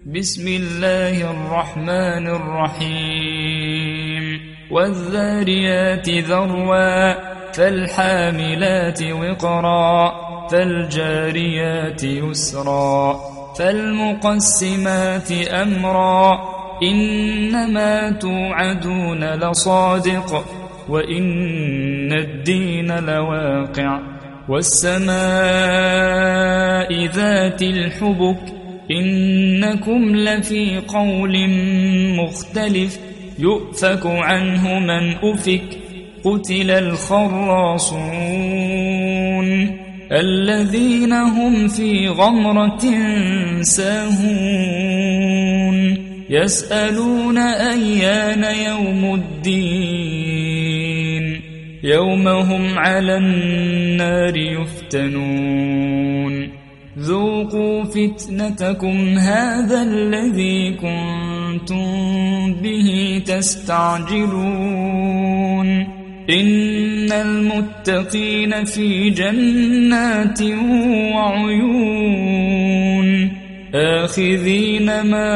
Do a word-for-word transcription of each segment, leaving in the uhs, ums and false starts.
بسم الله الرحمن الرحيم والذاريات ذروا فالحاملات وقرا فالجاريات يسرا فالمقسمات أمرا إنما توعدون لصادق وإن الدين لواقع والسماء ذات الحبك إنكم لفي قول مختلف يؤفك عنه من أفك قتل الخراصون الذين هم في غمرة ساهون يسألون أيان يوم الدين يوم هم على النار يفتنون ذوقوا فتنتكم هذا الذي كنتم به تستعجلون إن المتقين في جنات وعيون آخذين ما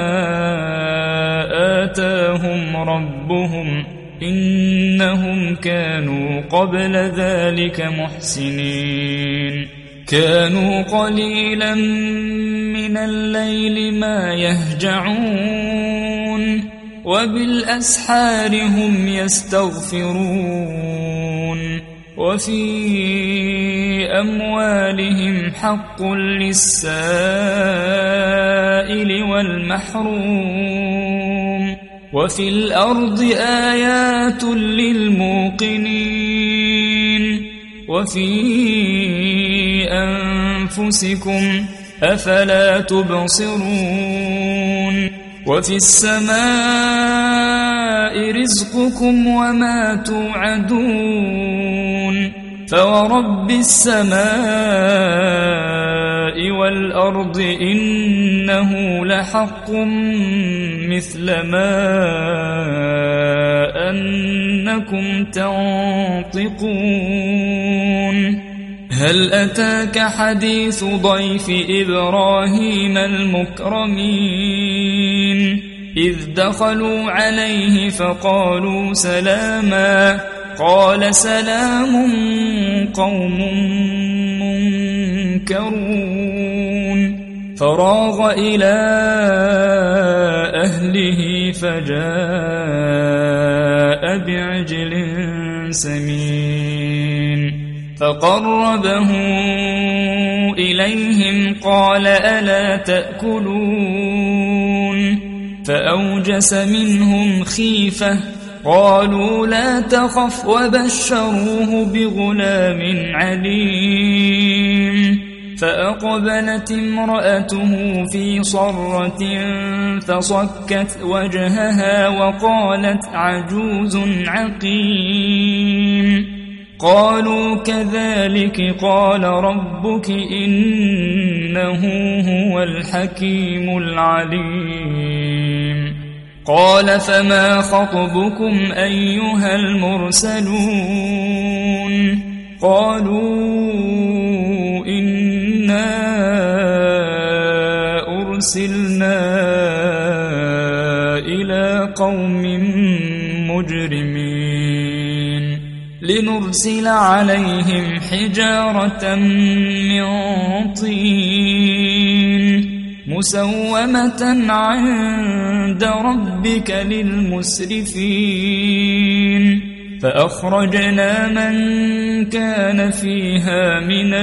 آتاهم ربهم إنهم كانوا قبل ذلك محسنين كانوا قليلا من الليل ما يهجعون وبالأسحار هم يستغفرون وفي أموالهم حق للسائل والمحروم وفي الأرض آيات للموقنين وفي أنفسكم أفلا تبصرون وفي السماء رزقكم وما توعدون فورب السماء والأرض إنه لحق مثل ما أنكم تنطقون هل أتاك حديث ضيف إبراهيم المكرمين إذ دخلوا عليه فقالوا سلاما قال سلام قوم منكرون فراغ إلى أهله فجاء بعجل سمين فقربه إليهم قال ألا تأكلون فأوجس منهم خيفة قالوا لا تخف وبشروه بغلام عليم فأقبلت امرأته في صرة فصكت وجهها وقالت عجوز عقيم قالوا كذلك قال ربك إنه هو الحكيم العليم قال فما خطبكم أيها المرسلون قالوا إنا أرسلنا إلى قوم مجرمين لنرسل عليهم حجارة من طين مسومة عند ربك للمسرفين فأخرجنا من كان فيها من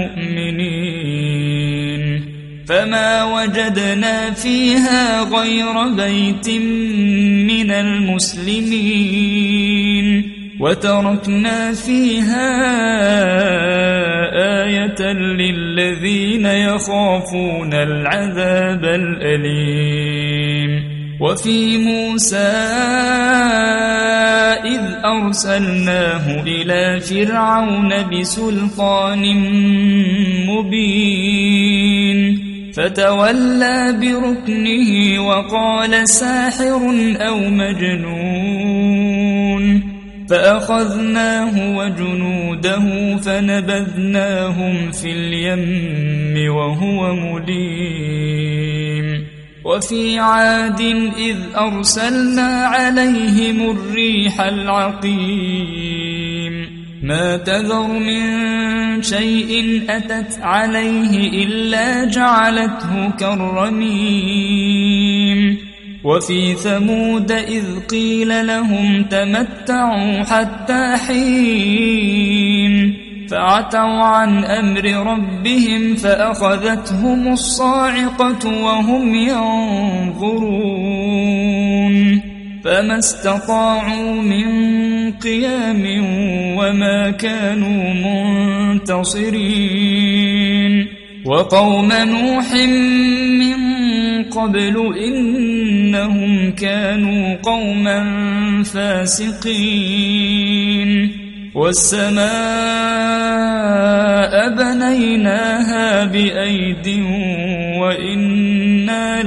المؤمنين فما وجدنا فيها غير بيت من المسلمين وتركنا فيها آية للذين يخافون العذاب الأليم وفي موسى إذ أرسلناه إلى فرعون بسلطان مبين فتولى بركنه وقال ساحر أو مجنون فأخذناه وجنوده فنبذناهم في اليم وهو مليم وفي عاد إذ أرسلنا عليهم الريح العقيم ما تذر من شيء أتت عليه إلا جعلته كالرميم وفي ثمود إذ قيل لهم تمتعوا حتى حين فعتوا عن أمر ربهم فأخذتهم الصاعقة وهم ينظرون فما استطاعوا من قيام وما كانوا منتصرين وقوم نوح من قبل إنهم كانوا قوما فاسقين والسماء بنيناها بأيد وإنا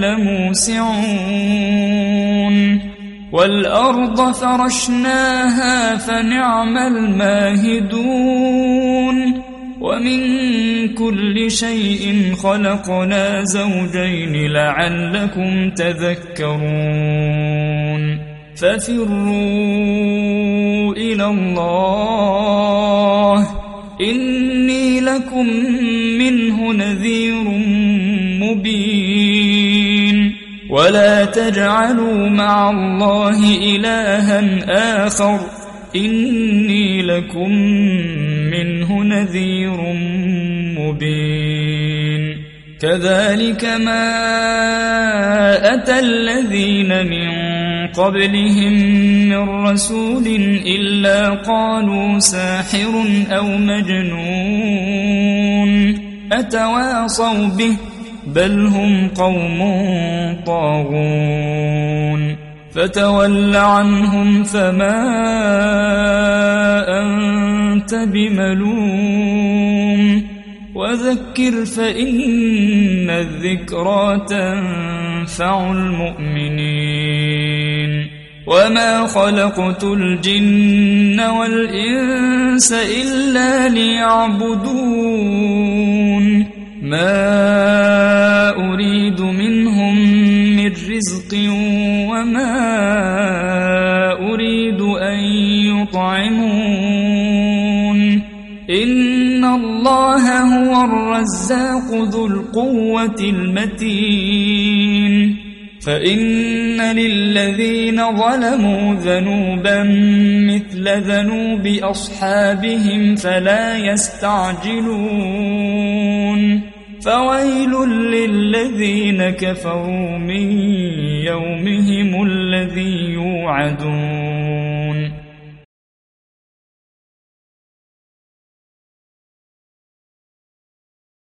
لموسعون والأرض فرشناها فنعم الماهدون ومن كل شيء خلقنا زوجين لعلكم تذكرون ففروا إلى الله إني لكم منه نذير مبين ولا تجعلوا مع الله إلها آخر إني لكم منه نذير مبين كذلك ما أتى الذين من قبلهم من رسول إلا قالوا ساحر أو مجنون أتواصوا به بل هم قوم طاغون فتول عنهم فما أنت بملوم وذكر فإن الذكرى تنفع المؤمنين وما خلقت الجن والإنس إلا ليعبدون ما أريد منهم من رزق وما أريد أن يطعمون إن الله هو الرزاق ذو القوة المتين فإن للذين ظلموا ذنوبا مثل ذنوب أصحابهم فلا يستعجلون فويل للذين كفروا من يومهم الذي يوعدون